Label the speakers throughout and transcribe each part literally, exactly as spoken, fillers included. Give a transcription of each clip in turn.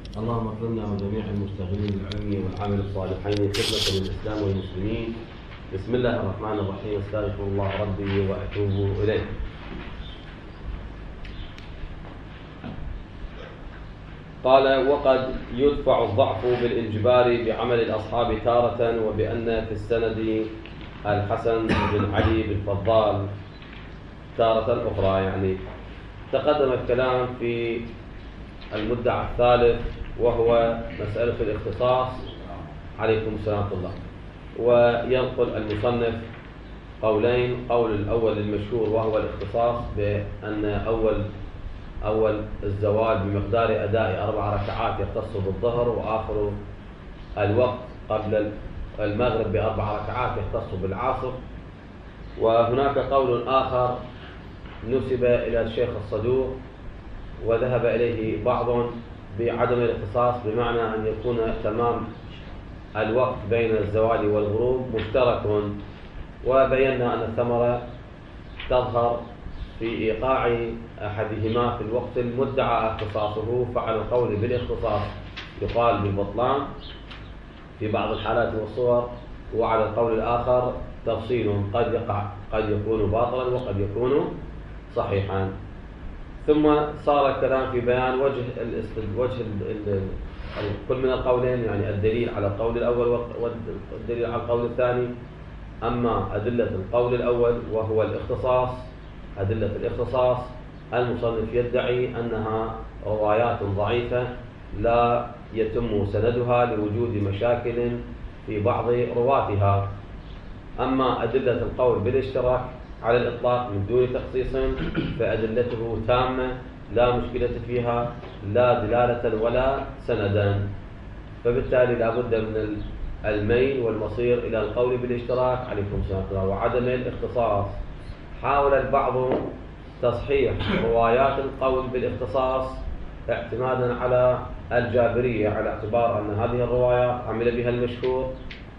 Speaker 1: اللهم اغفر لنا وجميع المشتغلين بالعلم والعامل الصالحين خدمة للإسلام والمسلمين. بسم الله الرحمن الرحيم. استغفر الله ربي وأتوب إليه. قال: وقد يدفع الضعف بالإنجبار بعمل الأصحاب تارة، وبأن في السند الحسن بن علي بن فضال تارة أخرى. يعني تقدم الكلام في المدعى الثالث وهو مسألة الاختصاص، عليكم السلام الله. وينقل المصنف قولين: قول الأول المشهور وهو الاختصاص بأن أول أول الزواج بمقدار أداء أربع ركعات يختص بالظهر، وآخر الوقت قبل المغرب بأربع ركعات يختص بالعصر. وهناك قول آخر نسب إلى الشيخ الصدوق وذهب إليه بعض بعدم الاختصاص، بمعنى أن يكون تمام الوقت بين الزوال والغروب مشترك. وبينا أن الثمرة تظهر في إيقاع أحدهما في الوقت المدعى اختصاصه، فعلى القول بالاختصاص يقال بالبطلان في بعض الحالات والصور، وعلى القول الآخر تفصيل قد يقع قد يكون باطلا وقد يكون صحيحا. ثم صار الكلام في بيان وجه وجه كل من القولين، يعني الدليل على القول الأول والدليل على القول الثاني. أما أدلة القول الأول وهو الاختصاص، أدلة الاختصاص المصنف يدعي أنها روايات ضعيفة لا يتم سندها لوجود مشاكل في بعض رواتها. أما أدلة القول بالاشتراك على الإطلاق من دون تخصيص فأدلته تامة لا مشكلة فيها، لا دلالة ولا سندا. فبالتالي لا بد من الميل والمصير إلى القول بالاشتراك، عليكم السلام، وعدم الاختصاص. حاول البعض تصحيح روايات القول بالاختصاص اعتمادا على الجابرية، على اعتبار أن هذه الروايات عمل بها المشهور،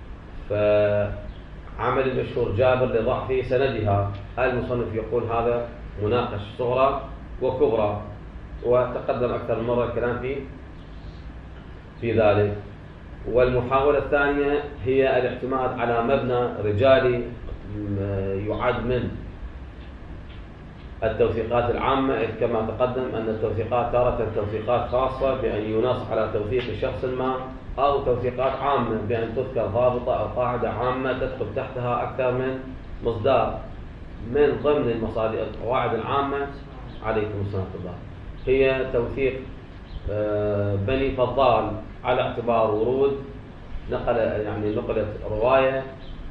Speaker 1: فعمل المشهور جابر لضعف سندها. المصنف يقول هذا مناقش صغرى وكبرى، وتقدم أكثر من مرة الكلام في في ذلك. والمحاولة الثانية هي الاعتماد على مبنى رجالي يعد من التوثيقات العامة، إذ كما تقدم أن التوثيقات تارة توثيقات خاصة بأن ينص على توثيق شخص ما، أو توثيقات عامة بأن تذكر ضابطة أو قاعدة عامة تدخل تحتها أكثر من مصدر. من ضمن المصادر القواعد العامة، عليكم السلام الله، هي توثيق بني فضال على اعتبار ورود نقل يعني نقلت رواية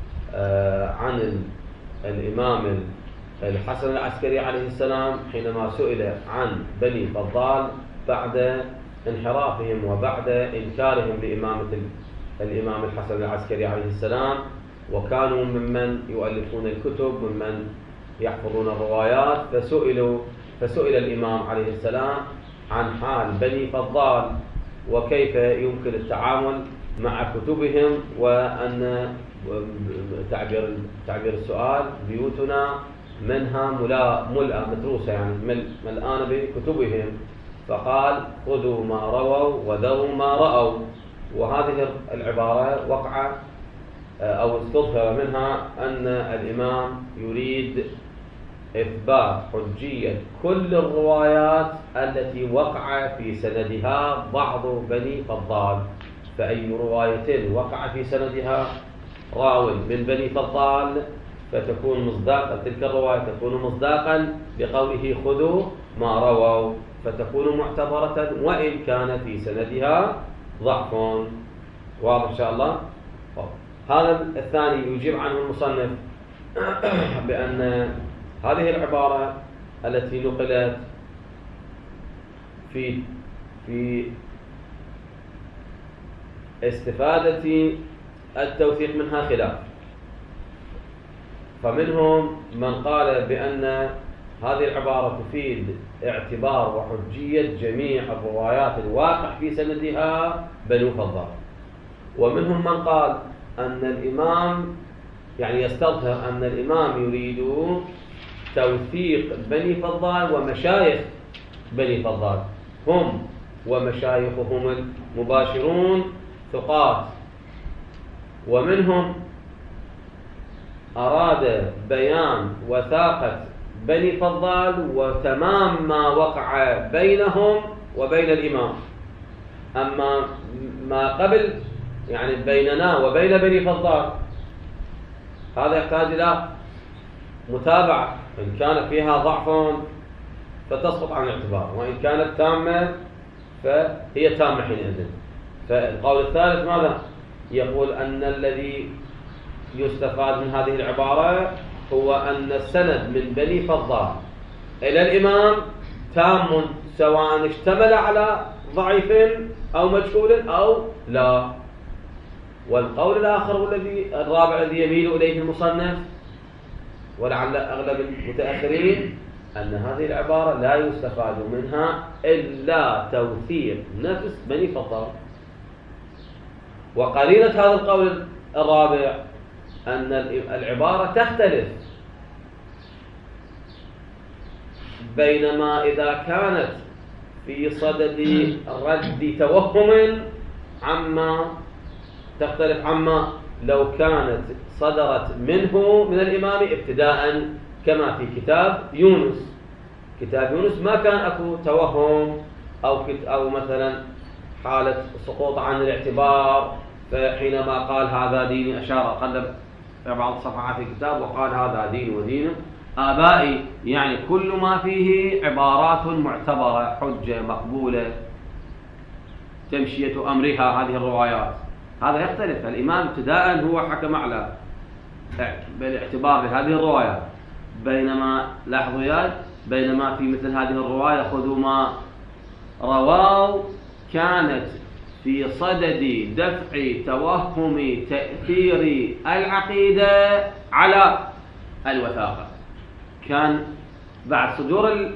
Speaker 1: عن الإمام الحسن العسكري عليه السلام حينما سئل عن بني فضال بعد انحرافهم وبعد إنكارهم لإمامة الإمام الحسن العسكري عليه السلام، وكانوا ممن يؤلفون الكتب ممن يحفظون الروايات، فسئلوا فسئل الإمام عليه السلام عن حال بني فضال وكيف يمكن التعامل مع كتبهم، وأن تعبير تعبير السؤال بيوتنا منها ملأ متروسة، يعني ملآن بكتبهم، فقال: خذوا ما رووا وذروا ما رأوا. وهذه العبارة وقع أو استظهر منها أن الإمام يريد إثبات حجية كل الروايات التي وقع في سندها بعض بني فضال. فأي رواية وقع في سندها راو من بني فضال فتكون مصداقا، تلك الرواية تكون مصداقا بقوله خذوا ما رووا، فتكون معتبرة وإن كان في سندها ضعف. واضح إن شاء الله؟ هذا الثاني يجيب عنه المصنف بأن هذه العبارة التي نقلت في في استفادة التوثيق منها خلاف، فمنهم من قال بأن هذه العبارة تفيد اعتبار وحجية جميع الروايات الواقع في سندها بنو فضال، ومنهم من قال أن الإمام يعني يستظهر أن الإمام يريد توثيق بني فضال ومشايخ بني فضال، هم ومشايخهم المباشرون ثقات، ومنهم أراد بيان وثاقة بني فضال وتمام ما وقع بينهم وبين الإمام. أما ما قبل يعني بيننا وبين بني فضال هذا يحتاج إلى متابعة، إن كان فيها ضعف فتسقط عن الاعتبار، وإن كانت تامة فهي تامة حينئذ. فالقول الثالث ماذا؟ يقول أن الذي يستفاد من هذه العبارة هو أن السند من بني فضال إلى الإمام تام، سواء اشتمل على ضعيف أو مجهول أو لا. والقول الآخر والذي الرابع الذي يميل إليه المصنف ولعل أغلب المتأخرين أن هذه العبارة لا يستفاد منها إلا توثيق نفس بني فضال. وقرينة هذا القول الرابع أن العبارة تختلف، بينما إذا كانت في صدد رد توهم عما تختلف عما لو كانت صدرت منه من الإمام ابتداء، كما في كتاب يونس. كتاب يونس ما كان أكو توهم أو أو مثلا حالة سقوط عن الاعتبار، فحينما قال هذا ديني أشار قلب بعض صفحات الكتاب وقال هذا دين ودين آبائي، يعني كل ما فيه عبارات معتبرة حجة مقبولة تمشية أمرها هذه الروايات. هذا يختلف، الإمام ابتداء هو حكم على بالاعتبار بهذه الروايات، بينما لاحظوا يا بينما في مثل هذه الرواية خذوا ما رواه كانت في صدد دفع توهم تأثير العقيدة على الوثاقة. كان بعد صدور ال...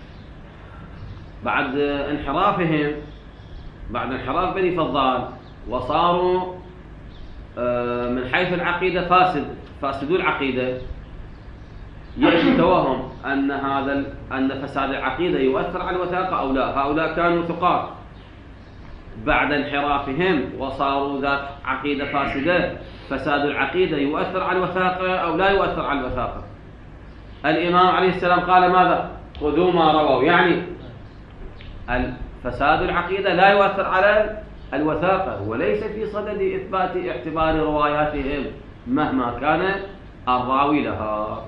Speaker 1: بعد انحرافهم بعد انحراف بني فضال وصاروا من حيث العقيدة فاسد فاسدوا العقيدة، يأتي توهم أن هذا أن فساد العقيدة يؤثر على الوثاقة أو لا. هؤلاء كانوا ثقات، بعد انحرافهم وصاروا ذات عقيدة فاسدة، فساد العقيدة يؤثر على الوثاقة أو لا يؤثر على الوثاقة. الإمام عليه السلام قال ماذا؟ خذوا ما رووا، يعني فساد العقيدة لا يؤثر على الوثاقة، وليس في صدد إثبات اعتبار رواياتهم مهما كان الراوي لها.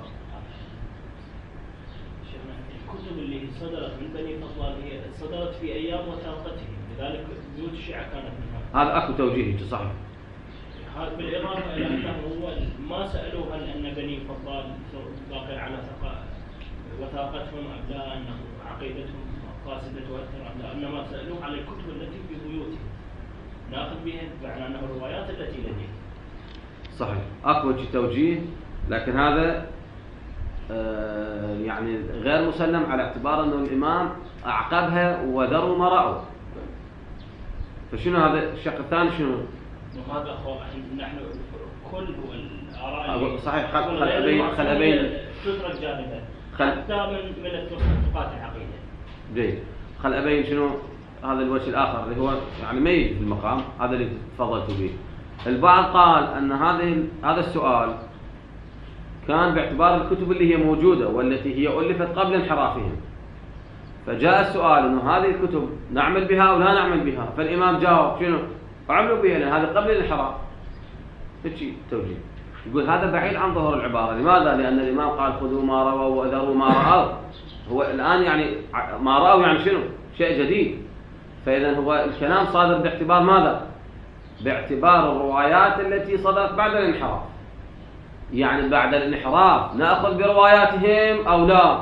Speaker 2: الكتب اللي صدرت من بني فضال هي صدرت في أيام وثاقتهم، لذلك بيوت الشيعة كانت منها.
Speaker 1: هذا أكو توجيه صحيح.
Speaker 2: هذا بالإضافة إلى أنه هو ما سألوه هل أن بني فضال باقي على وثاقتهم أم لا، أنه عقيدتهم فاسدة تؤثر أم لا، إنما سألوه على الكتب التي في بيوتهم ناخذ بها معنى أنه الروايات التي لديه.
Speaker 1: صحيح، أكو توجيه، لكن هذا آه يعني غير مسلم على اعتبار أنه الإمام أعقبها وذروا ما رأوا. فشنو هذا الشق الثاني؟ شنو؟
Speaker 2: وهذا نحن كل الآراء
Speaker 1: صحيح. خل خل أبين خل أبين
Speaker 2: تترك جانبا
Speaker 1: خل
Speaker 2: حتى من من الثقات العقيدة.
Speaker 1: جيد، خل أبين شنو هذا الوجه الآخر اللي هو يعني ما يجي في المقام هذا اللي تفضلت به. البعض قال أن هذه هذا السؤال كان باعتبار الكتب اللي هي موجودة والتي هي ألفت قبل انحرافهم، فجاء السؤال أنه هذه الكتب نعمل بها أو لا نعمل بها، فالإمام جاوب شنو؟ عملوا بها لأن هذا قبل الانحراف. هيك توجيه. يقول هذا بعيد عن ظهور العبارة. لماذا؟ لأن الإمام قال خذوا ما رووا وذروا ما رأوا. هو الآن يعني ما رأوا يعني شنو؟ شيء جديد. فإذا هو الكلام صادر باعتبار ماذا؟ باعتبار الروايات التي صدرت بعد الانحراف. يعني بعد الانحراف نأخذ برواياتهم أو لا؟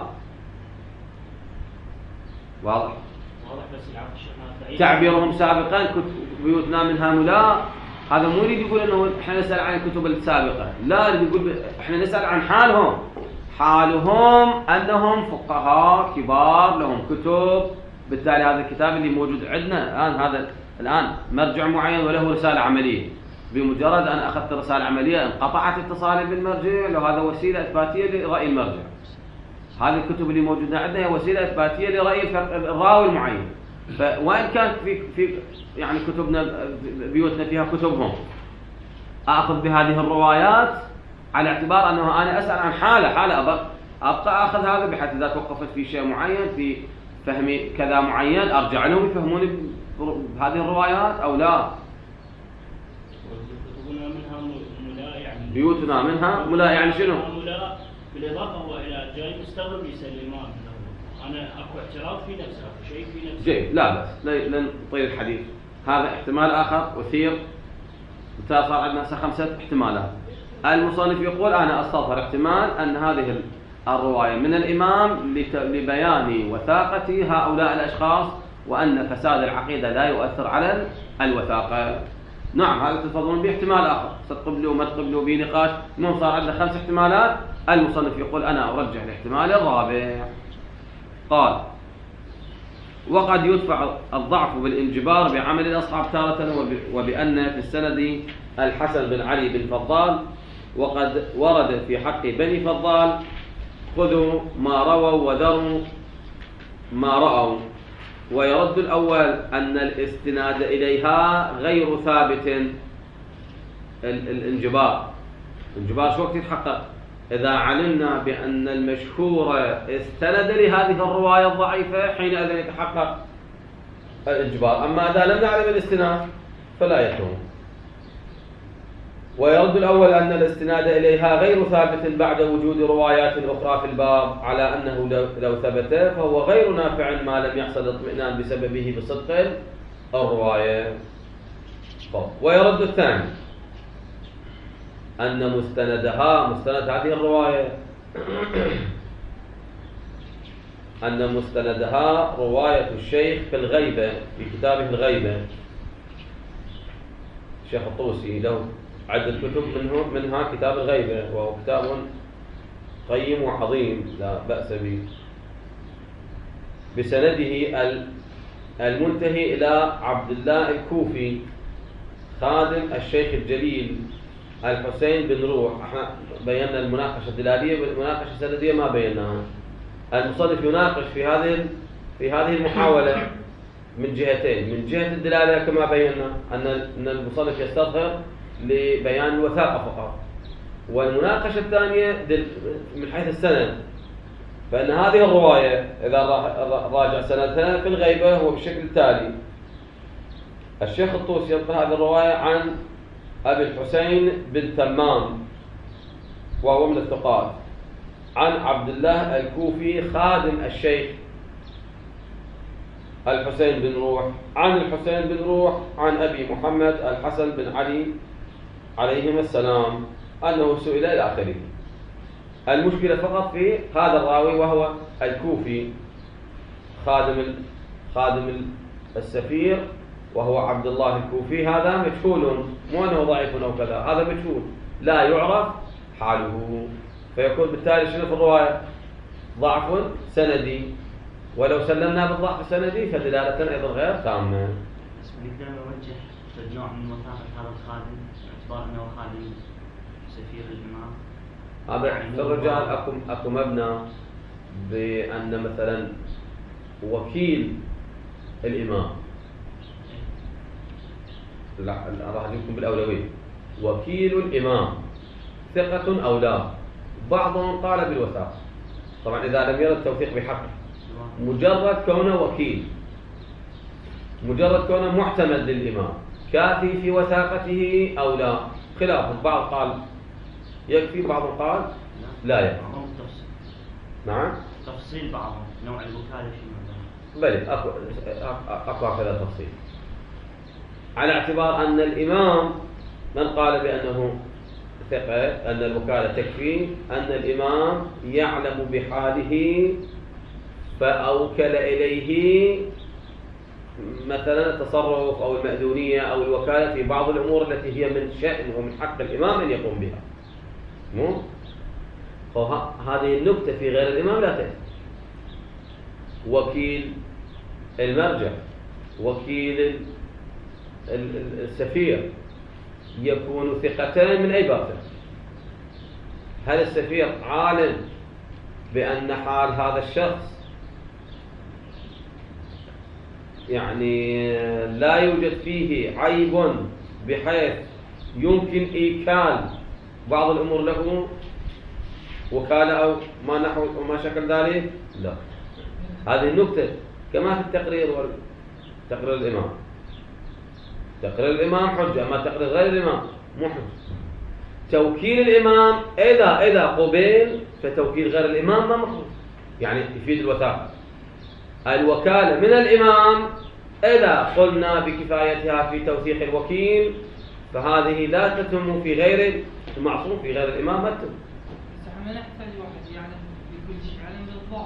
Speaker 1: واضح؟
Speaker 2: واضح. بس
Speaker 1: تعبيرهم سابقا بيوتنا من هؤلاء، هذا مو يريد يقول انه احنا نسأل عن الكتب السابقة، لا يريد يقول احنا نسأل عن حالهم. حالهم انهم فقهاء كبار لهم كتب، بالتالي هذا الكتاب اللي موجود عندنا الان هذا الان مرجع معين وله رسالة عملية، بمجرد ان اخذت رسالة عملية انقطعت اتصالي بالمرجع، لو هذا وسيلة اثباتية لرأي المرجع. هذه الكتب اللي موجودة عندنا هي وسيلة اثباتية لرأي الراوي المعين. فوين كانت في في يعني كتبنا بيوتنا فيها كتبهم، آخذ بهذه الروايات على اعتبار أنه أنا أسأل عن حالة حالة أبقى, أبقى أخذ هذا، بحيث إذا توقفت في شيء معين في فهم كذا معين أرجع لهم يفهموني بهذه الروايات أو لا. بيوتنا منها ملا يعني شنو؟
Speaker 2: ملا بالإضافة هو إلى جاي مستغرب يسأل الإمام أنا أكو اعتراض في نفسه أكو شيء في نفسه.
Speaker 1: جيد، لا بأس، لن نطيل الحديث. هذا احتمال آخر أثير، صار عندنا خمسة احتمالات. المصنف يقول أنا أستظهر احتمال أن هذه الرواية من الإمام لبيان وثاقة هؤلاء الأشخاص، وأن فساد العقيدة لا يؤثر على الوثاقة. نعم، هذا تفضلون باحتمال آخر، ستقبلوا ما تقبلوا به نقاش. المهم صار عندنا خمس احتمالات، المصنف يقول أنا أرجح الاحتمال الرابع. قال وقد يدفع الضعف بالانجبار بعمل الأصحاب تارة، وبأن في السند الحسن بن علي بن فضال، وقد ورد في حق بني فضال خذوا ما رووا وذروا ما رأوا. ويرد الأول أن الاستناد إليها غير ثابت. الانجبار الانجبار شو وقت يتحقق؟ إذا علمنا بأن المشهور استند لهذه الرواية الضعيفة حينئذ يتحقق الانجبار، أما إذا لم نعلم الاستناد فلا يكون. ويرد الأول أن الاستناد إليها غير ثابت بعد وجود روايات أخرى في الباب، على أنه لو ثبت فهو غير نافع ما لم يحصل اطمئنان بسببه بصدق الرواية. ويرد الثاني أن مستندها مستند هذه الرواية أن مستندها رواية الشيخ في الغيبة في كتابه الغيبة. الشيخ الطوسي له عدة كتب منه منها كتاب الغيبة، وهو كتاب قيم وعظيم لا بأس به، بسنده المنتهي إلى عبد الله الكوفي خادم الشيخ الجليل الحسين بن روح. احنا بينا المناقشة الدلالية، بالمناقشة السندية ما بيناها. المصنف يناقش في هذه في هذه المحاولة من جهتين، من جهة الدلالة كما بينا أن أن المصنف يستظهر لبيان الوثاقة فقط، والمناقشة الثانية من حيث السند، فإن هذه الرواية إذا راجع سندها في الغيبة هو بالشكل التالي: الشيخ الطوسي ينقل هذه الرواية عن أبي الحسين بن تمام وهو من الثقات، عن عبد الله الكوفي خادم الشيخ الحسين بن روح، عن الحسين بن روح عن أبي محمد الحسن بن علي عليهما السلام أنه سئل إلى آخره. المشكلة فقط في هذا الراوي وهو الكوفي خادم خادم السفير وهو عبد الله الكوفي، هذا مجهول، مو أنه ضعيف أو كذا، هذا مجهول لا يعرف حاله، فيكون بالتالي شنو في الرواية؟ ضعف سندي، ولو سلمنا بالضعف السندي فدلالة أيضا غير تامة.
Speaker 3: نقدر نوجه نوع من وثاقة هذا الخادم باعتبار أنه خادم سفير الإمام.
Speaker 1: هذا في الرجال أكو أكو مبنى بأن مثلا وكيل الإمام، لا راح أجيبكم بالأولوية، وكيل الإمام ثقة أو لا؟ بعضهم قال بالوثاقة، طبعا إذا لم يرد التوثيق بحقه، مجرد كونه وكيل، مجرد كونه معتمد للإمام كافي في وثاقته أو لا؟ خلاف، بعض قال يكفي، بعض قال لا يكفي. نعم،
Speaker 3: تفصيل بعضهم نوع الوكالة في
Speaker 1: بلى أكو أكو هكذا تفصيل، على اعتبار أن الإمام من قال بأنه ثقة أن الوكالة تكفي، أن الإمام يعلم بحاله فأوكل إليه مثلا التصرف أو المأذونية أو الوكالة في بعض الأمور التي هي من شأن ومن حق الإمام أن يقوم بها. مو هذه النكتة في غير الإمام لا تأتي. وكيل المرجع، وكيل السفير يكون ثقتين من أي باب؟ هل السفير عالم بأن حال هذا الشخص يعني لا يوجد فيه عيب بحيث يمكن إيكال بعض الأمور له وكالة أو ما نحو وما شكل ذلك، لا. هذه النكتة كما في التقرير وتقرير الإمام. تقرير الإمام حجة، أما تقرير غير الإمام مو حجة. توكيل الإمام إذا إذا قبل فتوكيل غير الإمام ما مخلوق، يعني يفيد الوثاقة. الوكالة من الإمام إذا قلنا بكفايتها في توثيق الوكيل فهذه لا تتم في غير المعصوم، في غير الإمام ما تتم.
Speaker 4: بس احنا ما نحتاج واحد يعلم بكل شيء، يعلم بالضبط.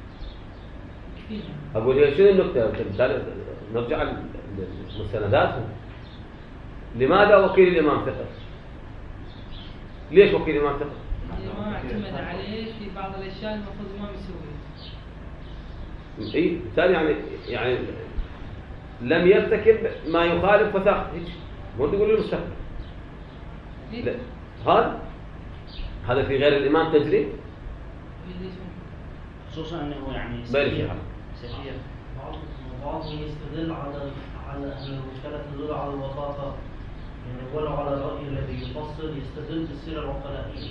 Speaker 1: أقول هي شنو النكتة؟ نرجع لمستنداتهم. لماذا وكيل الإمام ثقة؟ ليش وكيل الإمام ثقة؟
Speaker 4: الإمام اعتمد عليه في بعض الأشياء المفروض الإمام يسويها.
Speaker 1: إيه بالتالي يعني يعني لم يرتكب ما يخالف وثاقة، هيك مو تقول لي المستقبل. لا هذا هذا في غير الإمام تجري.
Speaker 3: خصوصا أنه يعني
Speaker 1: سفير.
Speaker 3: سفير.
Speaker 5: بعضهم يستدل على على أن المشكلة تدل على الوثاقة، يعني ولو على الرأي الذي يفصل يستدل بالسيرة العقلائية.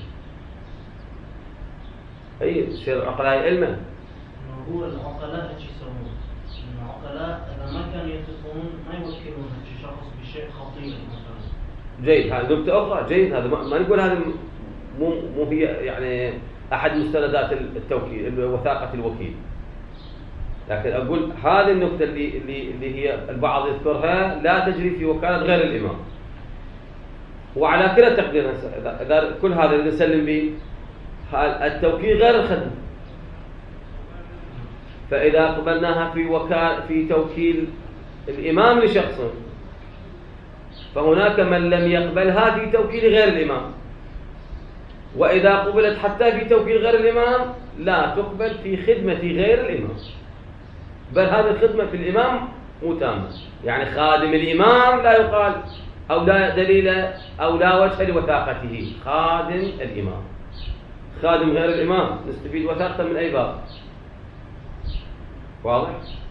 Speaker 1: أي السيرة العقلائية علما.
Speaker 5: إنه هو العقلاء ايش يسوون؟ العقلاء إذا ما كانوا يثقون ما يوكلون شخص بشيء خطير مثلا.
Speaker 1: جيد، هذا نقطة أخرى. جيد، هذا ما نقول هذا مو مو هي يعني أحد مستندات التوكيل وثاقة الوكيل، لكن أقول هذه النقطة اللي اللي اللي هي البعض يذكرها لا تجري في وكالة غير الإمام. وعلى كلا تقدير إذا كل هذا اللي نسلم به التوكيل غير الخدمة، فإذا قبلناها في وكالة في توكيل الإمام لشخص فهناك من لم يقبلها في توكيل غير الإمام، وإذا قبلت حتى في توكيل غير الإمام لا تقبل في خدمة غير الإمام، بل هذه الخدمة في الإمام مو تامة. يعني خادم الإمام لا يقال أو لا دليل أو لا وجه لوثاقته، خادم الإمام. خادم غير الإمام نستفيد وثاقته من أي باب؟ واضح؟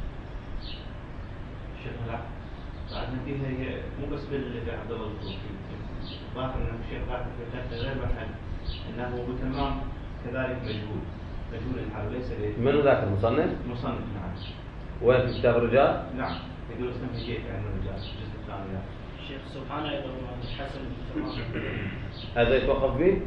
Speaker 6: شيخ لا بعدنا فيها هي مو بس باللي عبد الله الكوفي، ظاهر ان الشيخ ظاهر في الكتاب غير محل انه بتمام كذلك مجهول مجهول الحال ليس ليه.
Speaker 1: من ذاك المصنف؟
Speaker 6: مصنف نعم.
Speaker 1: وين في كتاب الرجال؟
Speaker 6: نعم يقول اسمه هجيت عن الرجال الجزء الثاني.
Speaker 2: الشيخ سبحانه يقول الحسن بالتمام.
Speaker 1: هذا يتوقف به؟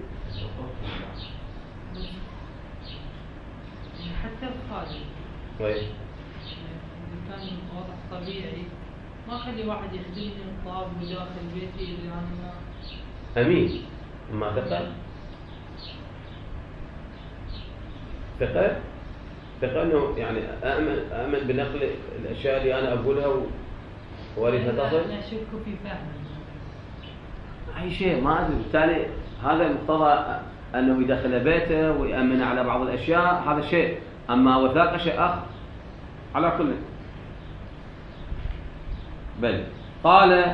Speaker 4: حتى الخادم
Speaker 1: وين؟
Speaker 4: إذا كان وضع طبيعي ما خلي واحد يخدمني الطاب وداخل بيتي اللي أنا
Speaker 1: أمين ما ثقة؟ ثقة؟ ثقة إنه يعني أأمن أأمن بنقل الأشياء اللي أنا أقولها وأريدها تصل؟
Speaker 4: أنا أشك في فهمي.
Speaker 1: أي شيء ما أدري، بالتالي هذا مقتضى أنه يدخل بيته ويأمن على بعض الأشياء، هذا شيء. أما وثاقة شيء آخر. على كل بل قال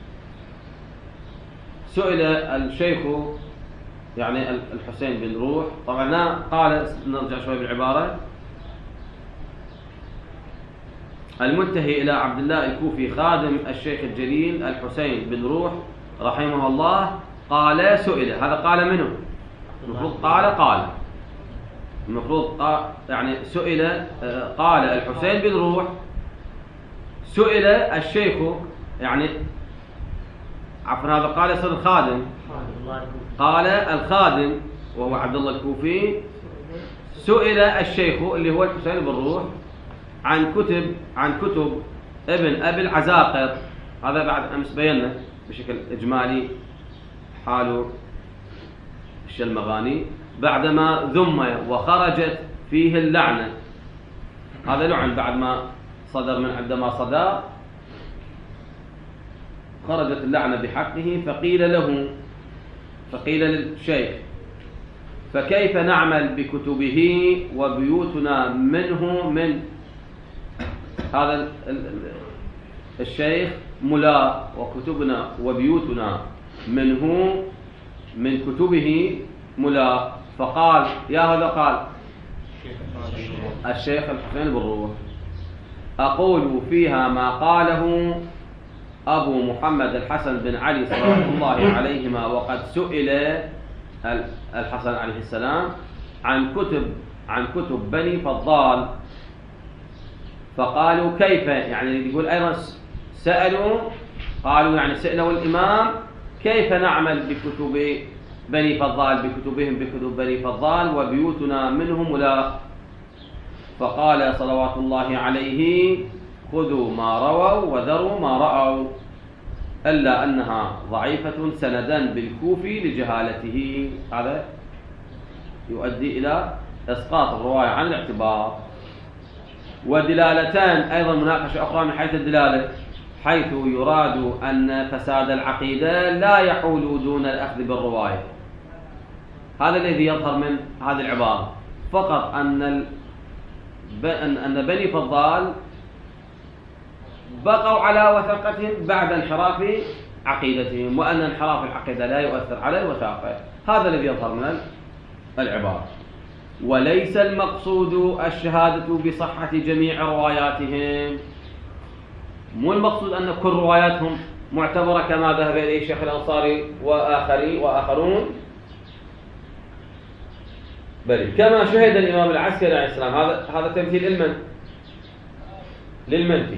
Speaker 1: سئل الشيخ يعني الحسين بن روح، طبعا قال نرجع شوي بالعبارة، المنتهي إلى عبد الله الكوفي خادم الشيخ الجليل الحسين بن روح رحمه الله، قال سئل. هذا قال منه؟ المفروض قال قال المفروض قال يعني سئل. قال الحسين بن روح سئل الشيخ، يعني عفوا هذا قال يصير الخادم، قال الخادم وهو عبد الله الكوفي سئل الشيخ اللي هو الحسين بن روح عن كتب عن كتب ابن أبي العزاقر. هذا بعد أمس بينا بشكل إجمالي حاله الشلمغاني بعدما ذم وخرجت فيه اللعنة. هذا لعن بعد ما صدر من عندما صدر خرجت اللعنة بحقه، فقيل له فقيل للشيخ فكيف نعمل بكتبه وبيوتنا منه من هذا الشيخ ملا، وكتبنا وبيوتنا منه من كتبه ملا. فقال يا هذا قال الشيخ الحسين بن روح أقول فيها ما قاله أبو محمد الحسن بن علي صلوات الله عليهما، وقد سئل الحسن عليه السلام عن كتب عن كتب بني فضال فقالوا كيف، يعني يقول أيضا سألوا قالوا يعني سألوا الإمام كيف نعمل بكتب بني فضال بكتبهم بكتب بني فضال وبيوتنا منهم ولا؟ فقال صلوات الله عليه خذوا ما رووا وذروا ما رأوا، إلا أنها ضعيفة سندا بالكوفي لجهالته. هذا يؤدي إلى إسقاط الرواية عن الاعتبار. ودلالتان أيضا مناقشة أخرى من حيث الدلالة، حيث يراد أن فساد العقيدة لا يحول دون الأخذ بالرواية. هذا الذي يظهر من هذه العبارة فقط، أن أن بني فضال بقوا على وثاقتهم بعد انحراف عقيدتهم، وأن انحراف العقيدة لا يؤثر على الوثاقة. هذا الذي يظهر من العبارة. وليس المقصود الشهادة بصحة جميع رواياتهم، مو المقصود أن كل رواياتهم معتبرة كما ذهب إليه الشيخ الأنصاري وآخرين وآخرون، بل كما شهد الإمام العسكري عليه السلام. هذا هذا تمثيل المن للمنفي،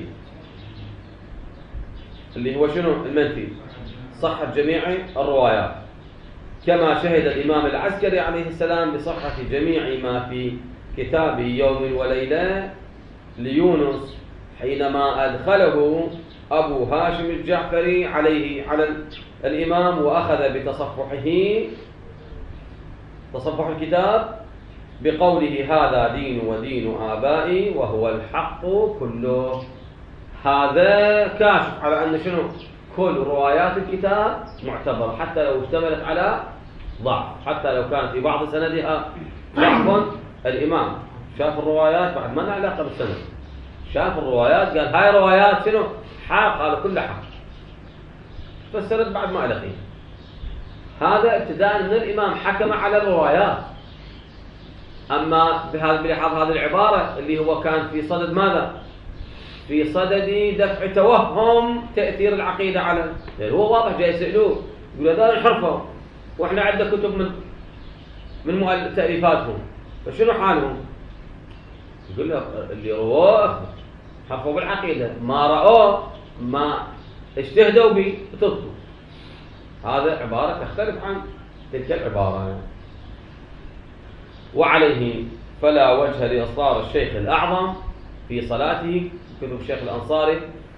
Speaker 1: اللي هو شنو المنفي؟ صحة جميع الروايات. كما شهد الإمام العسكري عليه السلام بصحة جميع ما في كتاب يوم وليلة ليونس حينما أدخله أبو هاشم الجعفري عليه على الإمام وأخذ بتصفحه تصفح الكتاب بقوله هذا دين ودين آبائي وهو الحق كله. هذا كاشف على أن شنو كل روايات الكتاب معتبرة، حتى لو اشتملت على ضعف، حتى لو كان في بعض سندها ضعف. الإمام شاف الروايات بعد ما لها علاقة بالسند، شاف الروايات قال هاي روايات شنو حق، هذا كله حق، فالسند بعد ما له قيمة. هذا ابتداء من الإمام حكم على الروايات. أما بهذا بلحاظ هذه العبارة اللي هو كان في صدد ماذا؟ في صدد دفع توهم تأثير العقيدة على، يعني هو واضح جاي يسألوه يقول هذول انحرفوا واحنا عندنا كتب من من تأليفاتهم، فشنو حالهم؟ يقول له اللي رواه حرفوا بالعقيدة، ما رأوه ما اجتهدوا به تطلوا. هذا عبارة تختلف عن تلك العبارة. وعليه فلا وجه لإصرار الشيخ الأعظم في صلاته. كتب الشيخ الأنصاري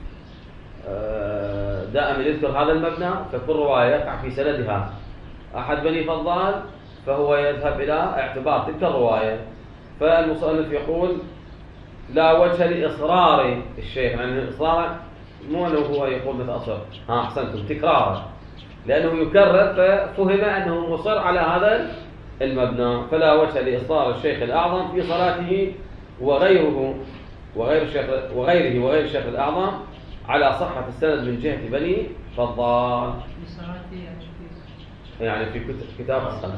Speaker 1: دائما يذكر هذا المبنى، فكل رواية يقع في سندها أحد بني فضال فهو يذهب إلى اعتبار تلك الرواية. فالمصنف يقول لا وجه لإصرار الشيخ، يعني الإصرار مو أنه هو يقول مثل أصر ها أحسنتم تكراره، لأنه يكرر ففهم أنه مصر على هذا المبنى. فلا وجه لإصرار الشيخ الأعظم في صلاته وغيره وغير الشيخ وغيره وغير الشيخ الأعظم على صحة السند من جهة بني فضال، يعني في كتاب الصلاة.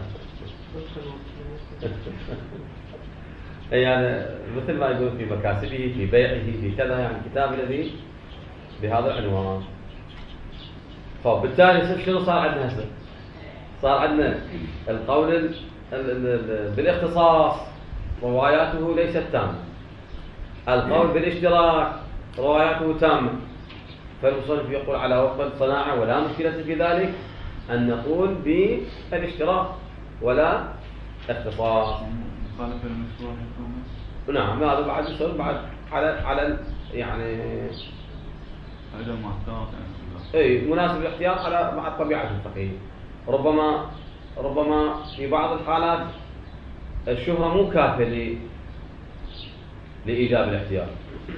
Speaker 1: يعني مثل ما يقول في مكاسبه في بيعه في كذا، يعني كتاب الذي بهذا العنوان. فبالتالي شنو صار عندنا هسه؟ صار عندنا القول بالاختصاص رواياته ليست تامة، القول بالاشتراك رواياته تامة. فالمصنف يقول على وفق الصناعة ولا مشكلة في ذلك أن نقول بالاشتراك ولا اختصاص.
Speaker 7: مخالفة للمشروع.
Speaker 1: نعم هذا بعد يصير بعد على على يعني
Speaker 7: هذا محتاط
Speaker 1: اي مناسب الاحتياط على مع الطبيعة الفقهية. ربما ربما في بعض الحالات الشهرة مو كافية ل لإيجاب الاحتياط.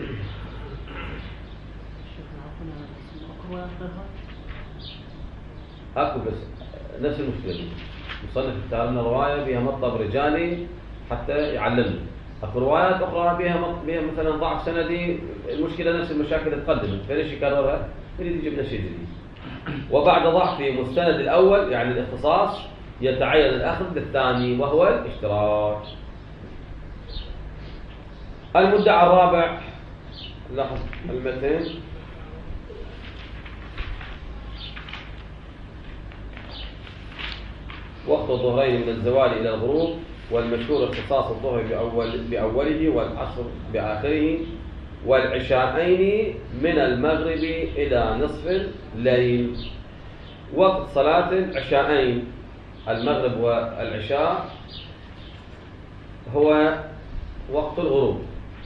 Speaker 1: اكو بس نفس المشكلة، مصنف اختار لنا رواية بها مطلب رجالي حتى يعلمنا، اكو روايات اخرى بها بها مثلا ضعف سندي، المشكلة نفس المشاكل اللي تقدمت، فليش يكررها؟ يريد يجيب لنا شيء جديد. وبعد ضعف مستند الاول يعني الاختصاص يتعين الاخذ بالثاني وهو الاشتراك. المدعى الرابع لاحظ المتن. وقت الظهرين من الزوال إلى الغروب، والمشهور اختصاص الظهر بأول بأوله والعصر بآخره، والعشاءين من المغرب إلى نصف الليل. وقت صلاة العشاءين المغرب والعشاء هو وقت الغروب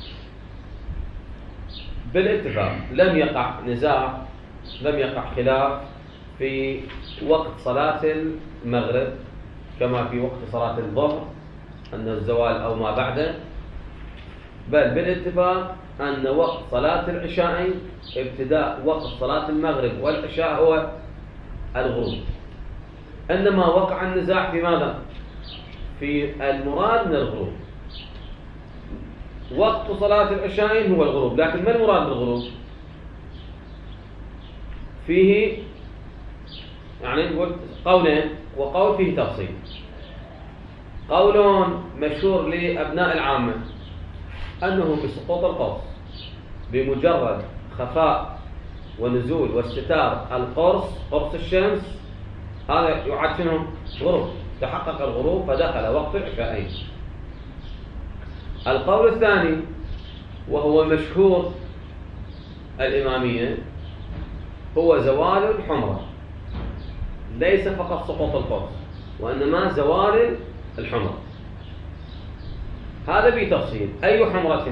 Speaker 1: بالاتفاق، لم يقع نزاع، لم يقع خلاف في وقت صلاة المغرب كما في وقت صلاة الظهر أن الزوال أو ما بعده، بل بالاتفاق أن وقت صلاة العشاءين ابتداء وقت صلاة المغرب والعشاء هو الغروب. إنما وقع النزاع في ماذا؟ في المراد من الغروب. وقت صلاة العشاءين هو الغروب، لكن ما المراد بالغروب؟ فيه يعني قولين، وقول فيه تفصيل. قول مشهور لأبناء العامة أنه بسقوط القرص، بمجرد خفاء ونزول واستتار القرص، قرص الشمس، هذا يعد شنو؟ غروب، تحقق الغروب فدخل وقت العشاءين. القول الثاني وهو مشهور الإمامية هو زوال الحمرة، ليس فقط سقوط القرص وإنما زوال الحمرة. هذا بتفصيل. أي حمرة؟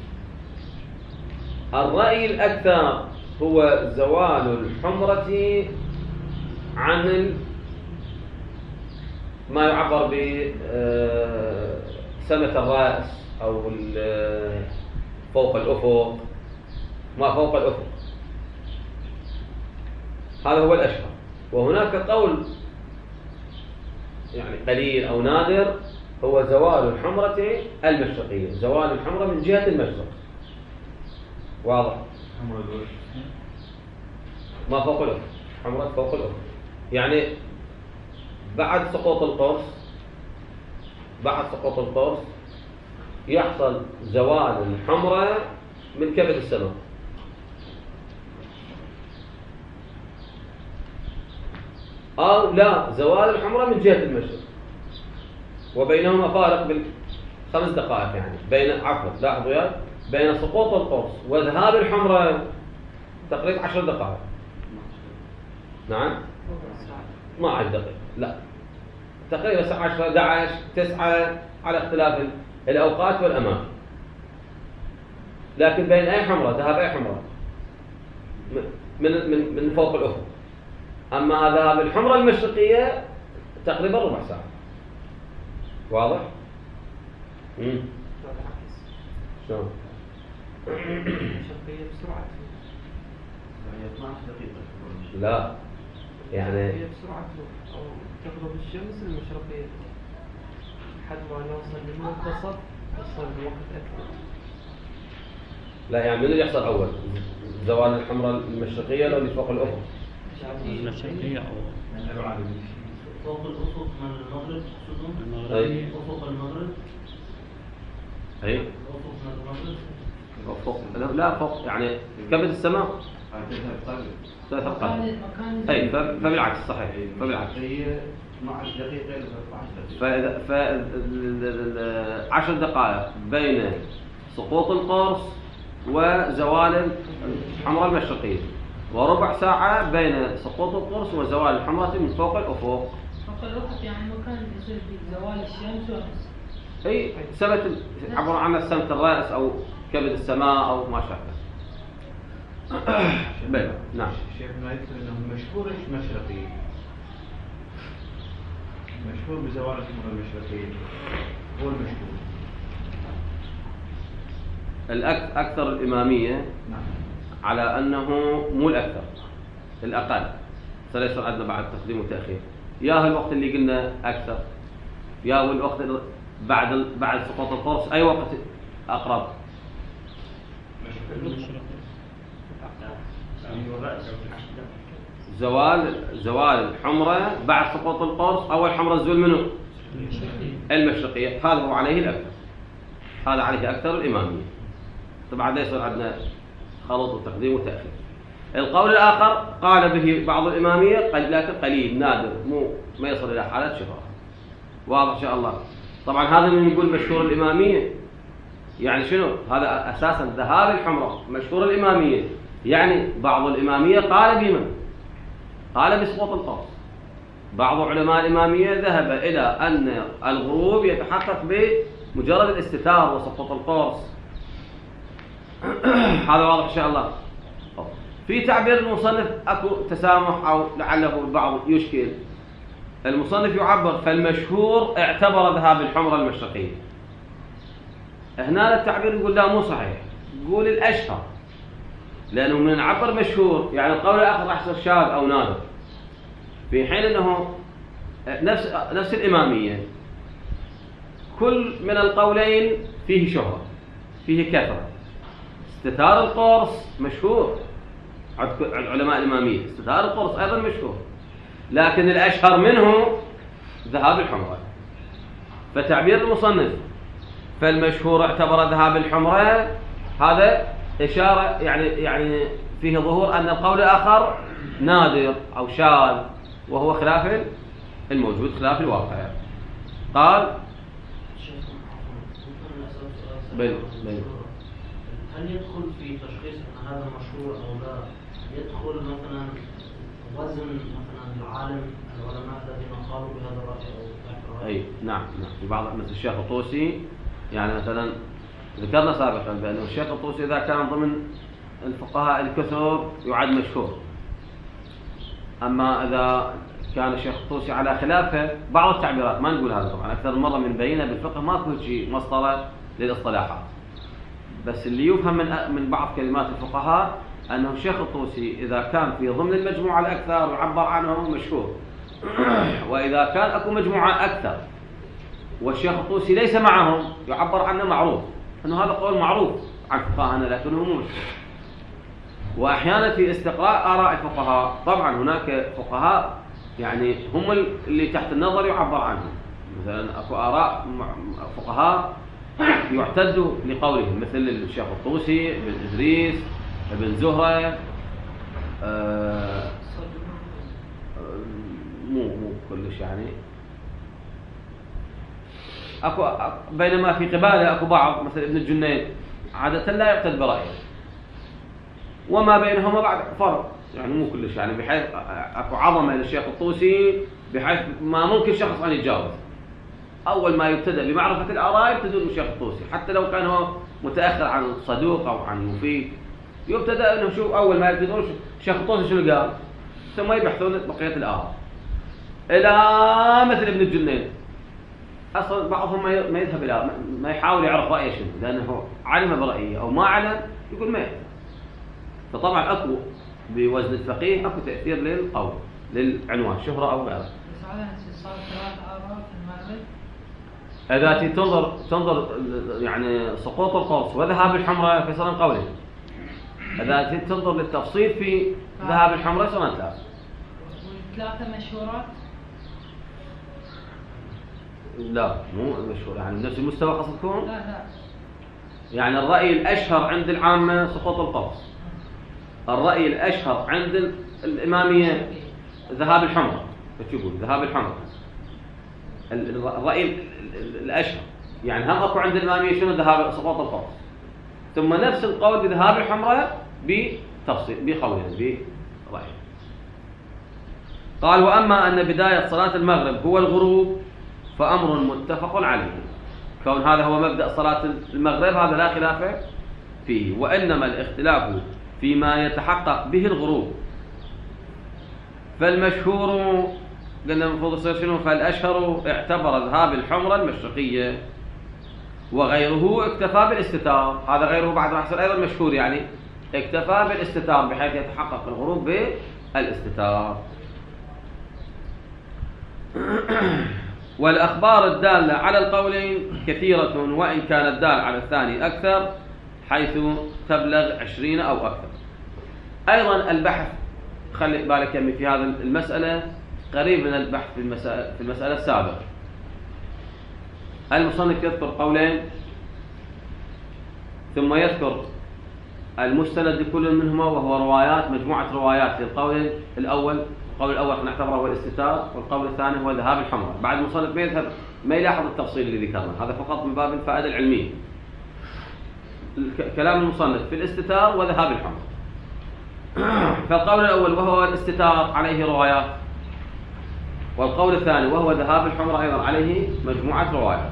Speaker 1: الرأي الأكثر هو زوال الحمرة عن ما يعبر بسمة الرأس أو فوق الأفق، ما فوق الأفق، هذا هو الأشهر. وهناك قول يعني قليل أو نادر هو زوال الحمرة المشرقية، زوال الحمرة من جهة المشرق. واضح؟ ما فوق الأفق، حمرة فوق الأفق، يعني بعد سقوط القرص، بعد سقوط القرص يحصل زوال الحمرة من كبد السماء. أو لا، زوال الحمرة من جهة المشرق، وبينهما فارق بالخمس دقائق، يعني بين عفوا لاحظوا يا بين سقوط القرص وذهاب الحمرة تقريبا عشر دقائق. نعم، ما عشر دقائق، لا تقريبا الساعة عشرة، أحد عشر، تسعة، على اختلاف الأوقات والأماكن. لكن بين أي حمرة ذهاب أي حمرة من من من فوق الأفق. أما ذهاب الحمرة المشرقية تقريبا ربع ساعة. واضح؟ امم شلون؟
Speaker 5: المشرقية بسرعة
Speaker 6: اثنعش دقيقة.
Speaker 1: لا يعني
Speaker 5: هي بسرعة أو تغرب الشمس المشرقية لحد ما نوصل للمنتصف يصير الوقت أكثر.
Speaker 1: لا، يعني من اللي يحصل أول؟ زوال الحمرة المشرقية لو اللي فوق الأفق؟
Speaker 3: المشرقية أو
Speaker 5: فوق الأفق من المغرب تقصدون؟
Speaker 1: أي
Speaker 5: أفق المغرب؟
Speaker 1: أي
Speaker 5: أفق من المغرب؟
Speaker 1: فوق، لا فوق يعني كبد السماء. ثلاث أقل. أي فبالعكس صحيح، فبالعكس.
Speaker 6: هي اثنعش دقيقة إلى ثلاثة عشر دقيقة.
Speaker 1: فإذا ف عشر دقائق بين سقوط القرص وزوال الحمرة المشرقية، وربع ساعة بين سقوط القرص وزوال الحمرة من فوق الأفق.
Speaker 4: فوق الأفق يعني مكان يصير فيه زوال الشمس والقرص.
Speaker 1: أي سمة عبارة عن سمة الرأس أو كبد السماء أو ما شابه. بلى نعم.
Speaker 6: شيخنا يذكر أنه مشهور إيش مشرقي؟ مشهور بزوال الحمرة المشرقية، هو المشهور.
Speaker 1: الأكثر الإمامية
Speaker 6: نعم.
Speaker 1: على أنه مو الأكثر، الأقل، سيصير عندنا بعد تقديم وتأخير. يا الوقت اللي قلنا أكثر، يا هو الوقت بعد بعد سقوط القرص، أي وقت أقرب؟ زوال زوال الحمرة بعد سقوط القرص، أول حمرة تزول منه المشرقية، هذا هو عليه الأكثر، هذا عليه أكثر الإمامية. طبعا لا يصير عندنا خلط وتقديم وتأخير. القول الآخر قال به بعض الإمامية لكن قليل نادر، مو ما يصل إلى حالة شهرة. واضح إن شاء الله. طبعا هذا من يقول مشهور الإمامية، يعني شنو؟ هذا أساسا ذهاب الحمرة مشهور الإمامية، يعني بعض الإمامية قال بمن؟ قال بسقوط القرص. بعض علماء الإمامية ذهب إلى أن الغروب يتحقق بمجرد الاستتار وسقوط القرص. هذا واضح إن شاء الله. في تعبير المصنف أكو تسامح أو لعله البعض يشكل. المصنف يعبر فالمشهور اعتبر ذهاب الحمرة المشرقية. هنا التعبير يقول لا مو صحيح، يقول الأشهر، لأنه من عبر مشهور يعني القول الآخر راح يصير شاذ أو نادر، في حين أنه نفس نفس الإمامية كل من القولين فيه شهرة، فيه كثرة. استثار القرص مشهور عند علماء الإمامية، استثار القرص أيضا مشهور، لكن الأشهر منه ذهاب الحمرة. فتعبير المصنف فالمشهور اعتبر ذهاب الحمرة هذا إشارة يعني يعني فيه ظهور أن القول الآخر نادر أو شاذ، وهو خلاف الموجود، خلاف الواقع. قال بل بل
Speaker 5: هل يدخل في تشخيص أن هذا مشهور أو لا يدخل مثلا وزن مثلا العالم العلماء الذين قالوا بهذا الرأي أو ذاك الرأي؟
Speaker 1: أي نعم نعم. في بعض مثل الشيخ الطوسي، يعني مثلا ذكرنا سابقا بأن الشيخ الطوسي إذا كان ضمن الفقهاء الكثر يعد مشهور. أما إذا كان الشيخ الطوسي على خلافه بعض التعبيرات، ما نقول هذا طبعا أكثر من مرة من بينه بالفقه ماكو شيء مسطرة للاصطلاحات، بس اللي يفهم من من بعض كلمات الفقهاء أنه الشيخ الطوسي إذا كان في ضمن المجموعة الأكثر يعبر عنه مشهور، وإذا كان أكو مجموعة أكثر والشيخ الطوسي ليس معهم يعبر عنه معروف، أنه هذا قول معروف عن فقهاءنا لكنه مو مشهور. وأحيانا في استقراء آراء الفقهاء طبعا هناك فقهاء يعني هم اللي تحت النظر يعبر عنهم، مثلا أكو آراء فقهاء يعتد لقولهم مثل الشيخ الطوسي، ابن إدريس، ابن زهرة، آه مو مو كلش يعني أكو. بينما في قباله أكو بعض مثل ابن الجنيد عادة لا يعتد برأيه، وما بينهما بعد فرق يعني مو كلش، يعني بحيث أكو عظمة للشيخ الطوسي بحيث ما ممكن شخص أن يتجاوز. أول ما يبتدأ بمعرفة الآراء يبتدون من الشيخ الطوسي، حتى لو كان هو متأخر عن صدوق أو عن مفيد يبتدأ أنه شوف أول ما يبتدون الشيخ الطوسي شنو قال، ثم يبحثون بقية الآراء إلى مثل ابن الجنيد. أصلا بعضهم ما يذهب إلى ما يحاول يعرف رأيه شنو، لأنه علم برأيه أو ما علم يقول ما يذهب. فطبعا أكو بوزن الفقيه أكو تأثير للقول للعنوان شهرة أو غيره.
Speaker 4: بس على صار ثلاث آراء في المغرب.
Speaker 1: إذا تنظر تنظر يعني سقوط القرص وذهاب الحمراء في صنم قوله. إذا تنظر للتفصيل في ذهاب الحمراء صنم ثلاثة.
Speaker 4: والثلاثة مشهورات؟
Speaker 1: لا مو مشهور، يعني نفس المستوى قصدكم؟
Speaker 4: لا لا. يعني
Speaker 1: الرأي الأشهر عند العامة سقوط القرص. الرأي الأشهر عند الإمامية ذهاب الحمراء. فتقول ذهاب الحمراء. الرأي الأشهر يعني هم أكو عند الإمامية شنو ذهاب سقوط القرص، ثم نفس القول بذهاب الحمراء بتفصيل بقولين برأي. قال وأما أن بداية صلاة المغرب هو الغروب فأمر متفق عليه، كون هذا هو مبدأ صلاة المغرب هذا لا خلاف فيه، وإنما الاختلاف فيما يتحقق به الغروب. فالمشهور قلنا المفروض يصير شنو؟ فالأشهر اعتبر ذهاب الحمرة المشرقية، وغيره اكتفى بالاستتار. هذا غيره بعد ما يصير أيضا مشهور، يعني اكتفى بالاستتار بحيث يتحقق الغروب بالاستتار. والأخبار الدالة على القولين كثيرة، وإن كان الدال على الثاني أكثر حيث تبلغ عشرين أو أكثر. أيضا البحث خلي بالك في هذا المسألة قريب من البحث في المسألة, في المسألة السابقة. المصنف يذكر قولين ثم يذكر المستند لكل منهما، وهو روايات مجموعة روايات للقول الأول. القول الأول نعتبره هو الاستتار، والقول الثاني هو ذهاب الحمرة. بعد المصنف ما يذهب ما يلاحظ التفصيل اللي ذكرنا، هذا فقط من باب الفائدة العلمية. كلام المصنف في الاستتار وذهاب الحمرة. فالقول الأول وهو الاستتار عليه روايات، والقول الثاني وهو ذهاب الحمرة أيضا عليه مجموعة روايات.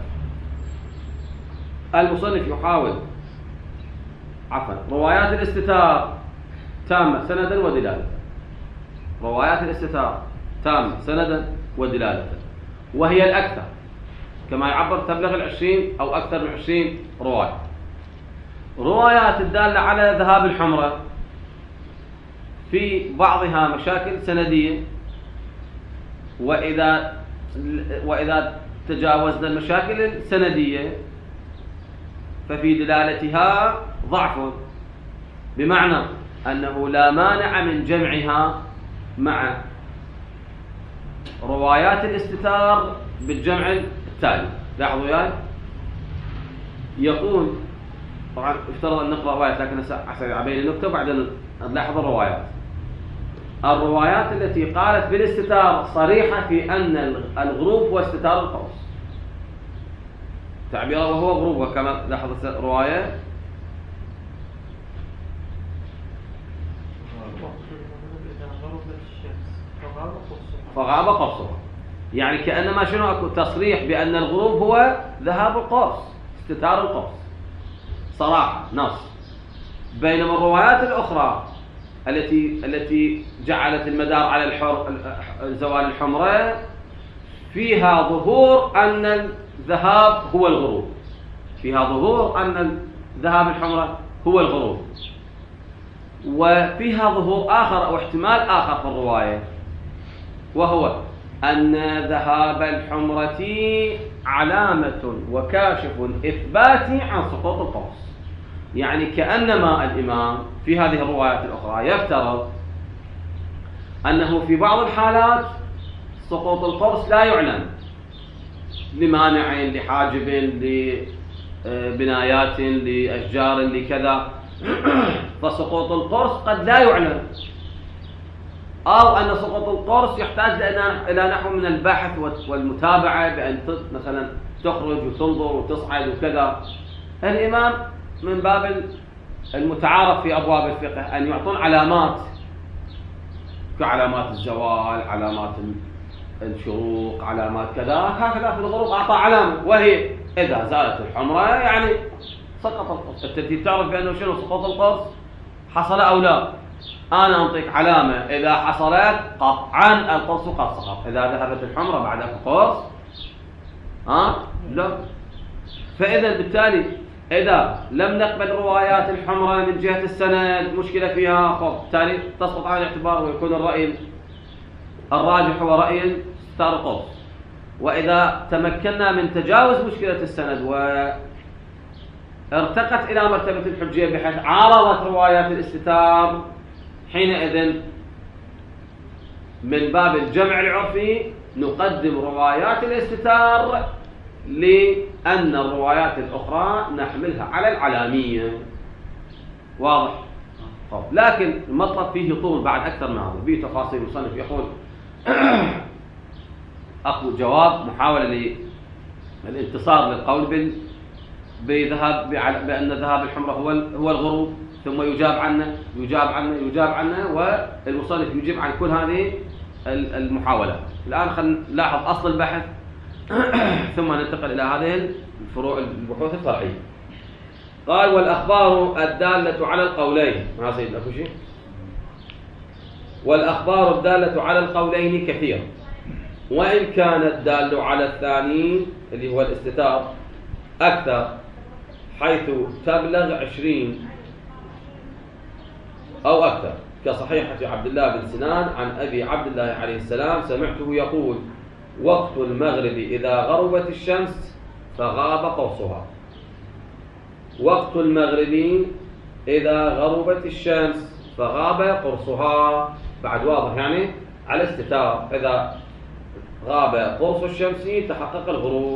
Speaker 1: المصنف يحاول عفوا روايات الاستتار تامة سندا ودلالة. روايات الاستتار تامة سندا ودلالة، وهي الأكثر كما يعبر تبلغ العشرين أو أكثر من عشرين رواية. روايات الدالة على ذهاب الحمرة في بعضها مشاكل سندية، وإذا وإذا تجاوزنا المشاكل السندية ففي دلالتها ضعف، بمعنى أنه لا مانع من جمعها مع روايات الاستتار بالجمع التالي. لاحظوا وياي، يقول طبعا افترض أن نقرأ روايات، لكن هسه عبين النكتة وبعدين نلاحظ الروايات. الروايات التي قالت بالاستتار صريحة في أن الغروب هو استتار القوس، تعبيره وهو غروب، كما لاحظت رواية فغاب قرصها، يعني كأنما شنو أكو تصريح بأن الغروب هو ذهاب القرص، استتار القرص، صراحة نص. بينما الروايات الأخرى التي التي جعلت المدار على الحر زوال الحمرة فيها ظهور أن الذهاب هو الغروب، فيها ظهور أن ذهاب الحمرة هو الغروب، وفيها ظهور آخر أو احتمال آخر في الرواية، وهو أن ذهاب الحمرة علامة وكاشف إثباتي عن سقوط القرص. يعني كأنما الإمام في هذه الروايات الأخرى يفترض أنه في بعض الحالات سقوط القرص لا يعلن لمانع، لحاجب، لبنايات، لأشجار، لكذا، فسقوط القرص قد لا يعلن، أو أن سقوط القرص يحتاج إلى نحو من البحث والمتابعة، بأن مثلا تخرج وتنظر وتصعد وكذا. الإمام من باب المتعارف في أبواب الفقه أن يعطون علامات كعلامات الزوال، علامات الشروق، علامات كذا، هكذا في الغروب أعطى علامة، وهي إذا زالت الحمرة يعني سقط القرص. الترتيب تعرف بأنه شنو سقوط القرص حصل أو لا. أنا أعطيك علامة إذا حصلت قطعا القرص قد سقط، إذا ذهبت الحمرة بعد القرص ها لا. فإذا بالتالي إذا لم نقبل روايات الحمرة من جهة السند مشكلة فيها، فبالتالي تسقط عن الاعتبار، ويكون الرأي الراجح هو رأي استتار القرص. وإذا تمكنا من تجاوز مشكلة السند وارتقت إلى مرتبة الحجية بحيث عارضت روايات الاستتار، حينئذ من باب الجمع العرفي نقدم روايات الاستتار، لأن الروايات الأخرى نحملها على العلامية. واضح؟ طب. لكن المطلب فيه طول بعد أكثر من هذا، فيه تفاصيل. المصنف يقول أخو جواب محاولة للانتصار للقول بال بذهاب بأن ذهاب الحمرة هو هو الغروب، ثم يجاب عنه يجاب عنه يجاب عنه والمصنف يجيب عن كل هذه المحاولات. الآن خلينا نلاحظ أصل البحث ثم ننتقل إلى هذه الفروع البحوث الفرعية. قال: والأخبار الدالة على القولين. ما سيدنا أكو شيء؟ والأخبار الدالة على القولين كثيرة، وإن كان الدال على الثاني اللي هو الاستتار أكثر، حيث تبلغ عشرين أو أكثر، كصحيحة عبد الله بن سنان عن أبي عبد الله عليه السلام سمعته يقول: وقت المغرب إذا غربت الشمس فغاب قرصها. وقت المغرب إذا غربت الشمس فغاب قرصها. بعد واضح يعني على استتار، إذا غاب قرص الشمس تحقق الغروب.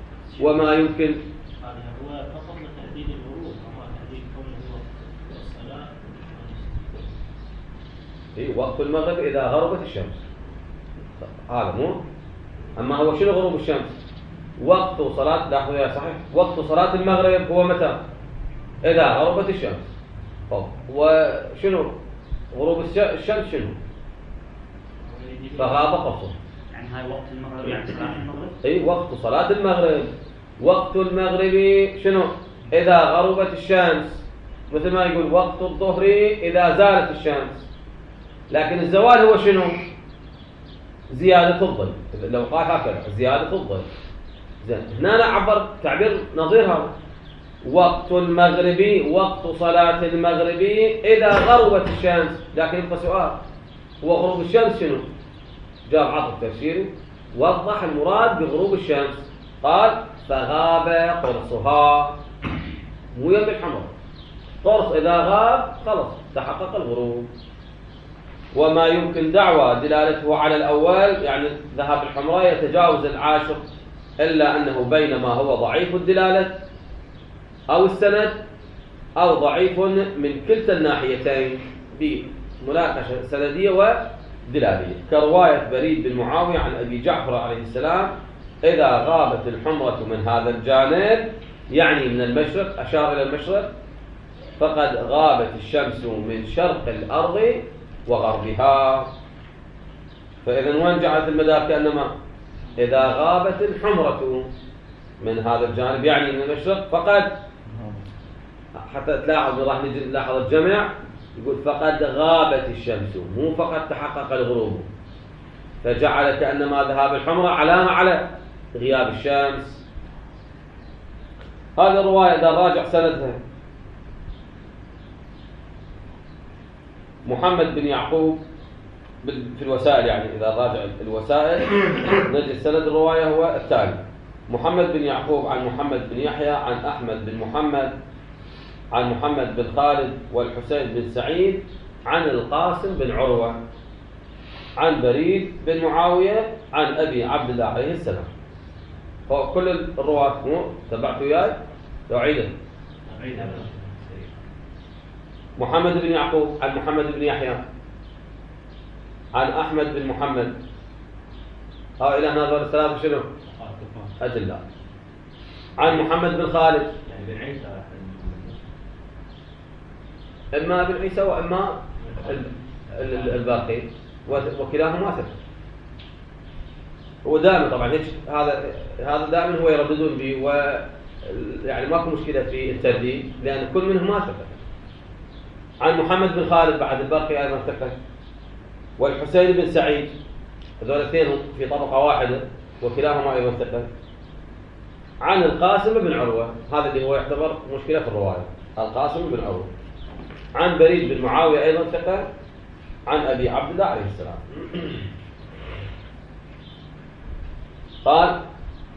Speaker 1: وما يمكن
Speaker 2: هذا هو فقط لتحديد الغروب، أما تحديد كونه هو الصلاة
Speaker 1: إيه وقت المغرب إذا غربت الشمس، هذا مو. أما هو شنو غروب الشمس؟ وقت صلاة، لاحظوا يا صحيح، وقت صلاة المغرب هو متى؟ إذا غربت الشمس. طب وشنو غروب الشمس شنو؟ فغاب قصر.
Speaker 3: يعني هاي وقت المغرب، يعني صلاة المغرب؟
Speaker 1: اي وقت صلاة المغرب. وقت المغرب شنو؟ إذا غربت الشمس، مثل ما يقول وقت الظهر إذا زالت الشمس. لكن الزوال هو شنو؟ زيادة الظل. لو قال هكذا زيادة الظل. زين هنا أنا عبر تعبير نظير هذا. وقت المغرب، وقت صلاة المغرب إذا غربت الشمس. لكن يبقى سؤال، هو غروب الشمس شنو؟ جاب عطف تفسيري وضح المراد بغروب الشمس، قال فغاب قرصها، مو يم الحمر. قرص إذا غاب خلص تحقق الغروب. وما يمكن دعوى دلالته على الأول، يعني ذهاب الحمراء يتجاوز العاشر، إلا أنه بينما هو ضعيف الدلالة أو السند أو ضعيف من كلتا الناحيتين بمناقشة سندية ودلالية، كرواية بريد بن معاوية عن أبي جعفر عليه السلام: إذا غابت الحمرة من هذا الجانب، يعني من المشرق، أشار إلى المشرق، فقد غابت الشمس من شرق الأرض وغربها. فإذا وين جعلت المدار؟ كأنما إذا غابت الحمرة من هذا الجانب، يعني من المشرق، فقد، حتى تلاحظ راح نجي نلاحظ الجمع، يقول فقد غابت الشمس، مو فقد تحقق الغروب. فجعل كأنما ذهاب الحمرة علامة على غياب الشمس. هذه الرواية إذا راجع سندها محمد بن يعقوب في الوسائل، يعني إذا راجع الوسائل نجد سند الرواية هو التالي: محمد بن يعقوب عن محمد بن يحيى عن أحمد بن محمد عن محمد بن خالد والحسين بن سعيد عن القاسم بن عروة عن بريد بن معاوية عن أبي عبد الله عليه السلام. كل الرواة مو تبعتوا وياي؟ أعيده. محمد بن يعقوب عن محمد بن يحيى عن أحمد بن محمد، ها إلى هذا الثلاثة شنو؟ أجل. عن محمد بن خالد،
Speaker 6: يعني بن عيسى،
Speaker 1: إما بن عيسى وإما الباقي، وكلاهما ثقة. ودائما طبعا هيك، هذا هذا دائما هو يرددون به، ويعني ماكو مشكلة في الترديد لأن كل منهما ثقة. عن محمد بن خالد بعد الباقي أيضا ثقة، والحسين بن سعيد، هذول الاثنين في طبقة واحدة وكلاهما أيضا ثقة. عن القاسم بن عروة، هذا اللي هو يعتبر مشكلة في الرواية، القاسم بن عروة. عن بريد بن معاوية أيضا ثقة، عن أبي عبد الله عليه السلام. قال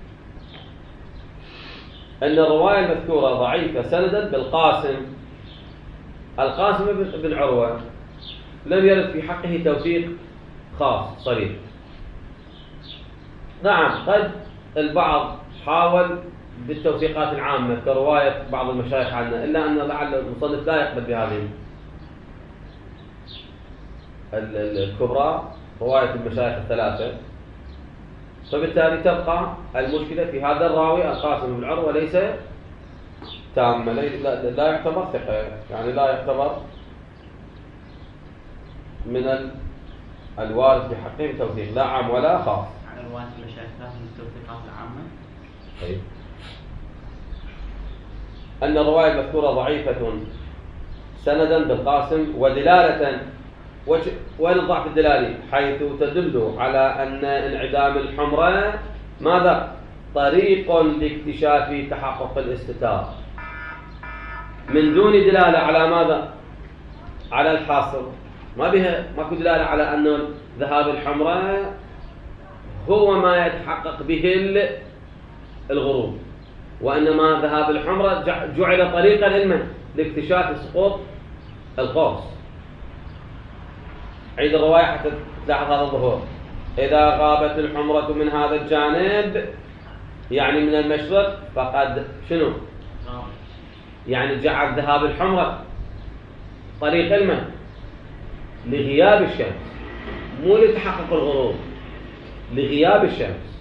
Speaker 1: أن الرواية المذكورة ضعيفة سندا بالقاسم. القاسم بن عروة لم يرد في حقه توثيق خاص صريح. نعم قد البعض حاول بالتوثيقات العامة كرواية بعض المشايخ عنه، إلا أن لعل المصنف لا يقبل بهذه الكبرى رواية المشايخ الثلاثة، فبالتالي تبقى المشكلة في هذا الراوي القاسم بن عروة ليس تامة، لا, لا يعتبر ثقة، يعني لا يعتبر من الوارد بحقه توثيق لا عام ولا خاص.
Speaker 3: على رواية المشايخ من التوثيقات العامة.
Speaker 1: طيب. أن الرواية المذكورة ضعيفة سندا بالقاسم ودلالة، وين الضعف الدلالي؟ حيث تدل على أن انعدام الحمرة ماذا؟ طريق لاكتشاف تحقق الاستتار، من دون دلالة على ماذا؟ على الحاصل. ما بها ماكو دلالة على أن ذهاب الحمرة هو ما يتحقق به الغروب، وإنما ذهاب الحمرة جعل طريقا علما لاكتشاف سقوط القوس. عيد الرواية حتى تلاحظ هذا الظهور: إذا غابت الحمرة من هذا الجانب، يعني من المشرق، فقد شنو؟ يعني جعل ذهاب الحمرة طريق علما لغياب الشمس، مو لتحقق الغروب، لغياب الشمس،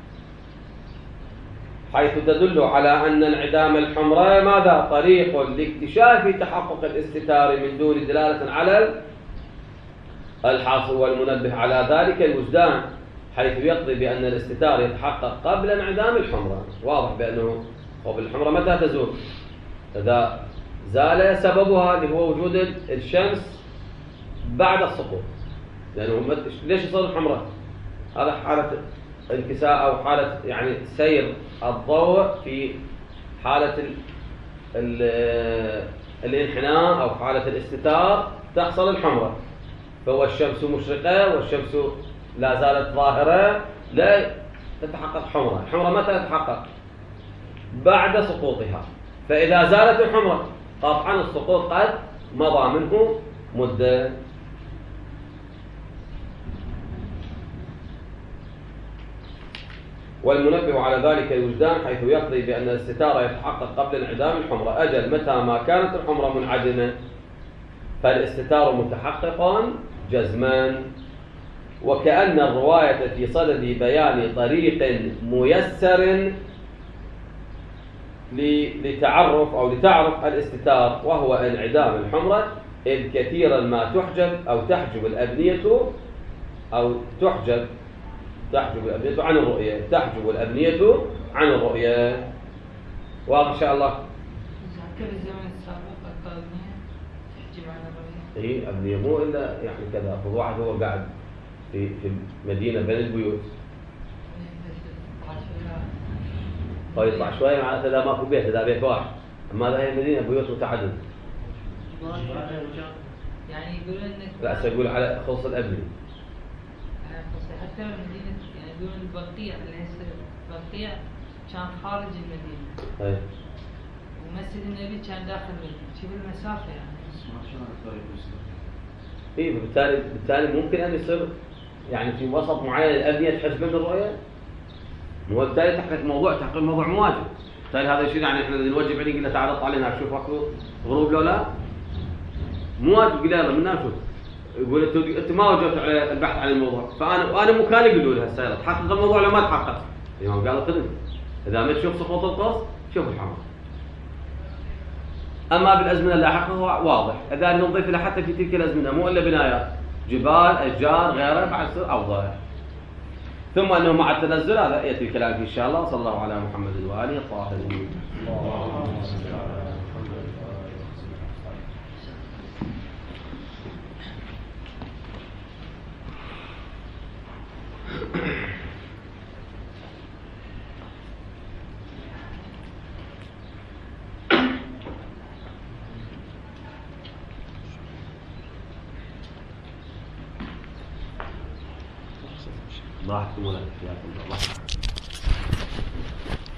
Speaker 1: حيث تدل على أن انعدام الحمرة ماذا؟ طريق لاكتشاف تحقق الاستتار من دون دلالة على الحاصل، والمنبه على ذلك الوجدان، حيث يقضي بأن الاستتار يتحقق قبل انعدام الحمرة. واضح بأنه قبل الحمرة متى تزول؟ إذا زال سببها اللي هو وجود الشمس بعد السقوط، لأنه ليش يصير الحمرة؟ هذا حالة انكساء أو حالة يعني سير الضوء في حالة ال ال الانحناء أو حالة الاستتار تحصل الحمرة، فهو الشمس مشرقة والشمس لا زالت ظاهرة لا تتحقق حمرة. الحمرة متى تتحقق؟ بعد سقوطها، فإذا زالت الحمرة قطعا السقوط قد مضى منه مدة. والمنبه على ذلك الوجدان، حيث يقضي بأن الاستتارة يتحقق قبل انعدام الحمرة. أجل متى ما كانت الحمرة منعدمة فالاستتار متحقق جزما، وكأن الرواية في صدد بيان طريق ميسر لتعرف أو لتعرف الاستتار، وهو انعدام الحمرة، إذ كثيرا ما تحجب أو تحجب الأبنية أو تحجب تحجب الأبنية عن الرؤية، تحجب الأبنية عن الرؤية. واضح إن شاء الله؟
Speaker 4: كل الزمن السابق الأبنية تحجب عن الرؤية.
Speaker 1: إيه أبنية مو إلا يعني كذا، فواحد هو قاعد في في مدينة بين البيوت فيطلع شوية معناته إذا ماكو بيت، إذا بيت واحد، أما هذا هي مدينة بيوت متعددة.
Speaker 4: يعني يقولون إنك
Speaker 1: لا سيقول على خصوص الأبنية.
Speaker 4: حتى مدينة يعني يقولون البقيع اللي هسه البقيع كان خارج المدينة.
Speaker 1: أي.
Speaker 4: ومسجد النبي كان داخل المدينة، شوف المسافة يعني.
Speaker 1: إيه بالتالي بالتالي ممكن أن يصير يعني في وسط معين الأبنية تحجب من الرؤية. هو بالتالي تحقيق الموضوع تحقيق الموضوع مواجب. بالتالي هذا الشيء يعني إحنا نوجب عليه قلنا تعال اطلع لنا شوف أكو غروب لو لا. مواجب قلنا منا نشوف. يقول انتوا انتوا ما وجدت على البحث عن الموضوع، فانا وانا مكان يقولوا لها السيارة تحقق الموضوع لو ما تحقق. الإمام قال خذ اذا ما تشوف سقوط القص شوف الحمر. اما بالازمنه اللاحقه هو واضح، اذا نضيف له حتى في تلك الازمنه مو الا بنايات جبال اشجار غيره بعد يصير اوضح. ثم انه مع التنزل هذا ياتي الكلام فيه ان شاء الله. صلى الله على محمد واله الطاهرين. ضاحكم ولا حياكم الله.